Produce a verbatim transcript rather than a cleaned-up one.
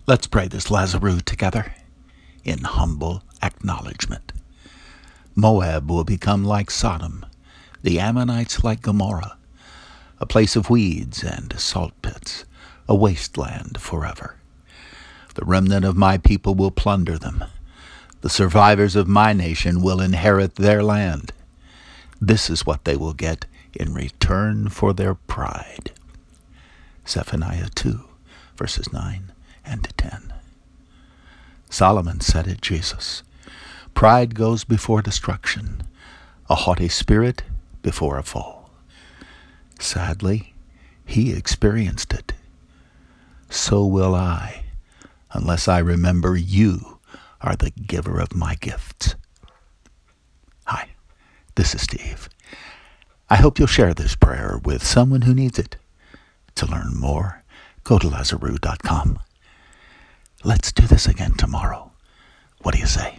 Let's pray this Lazarus together in humble acknowledgement. Moab will become like Sodom, the Ammonites like Gomorrah, a place of weeds and salt pits, a wasteland forever. The remnant of my people will plunder them. The survivors of my nation will inherit their land. This is what they will get in return for their pride. Zephaniah two, verses nine and ten. Solomon said it, Jesus, pride goes before destruction, a haughty spirit before a fall. Sadly, he experienced it. So will I, unless I remember you are the giver of my gifts. Hi, this is Steve. I hope you'll share this prayer with someone who needs it. To learn more, go to Lazarus dot com. Let's do this again tomorrow. What do you say?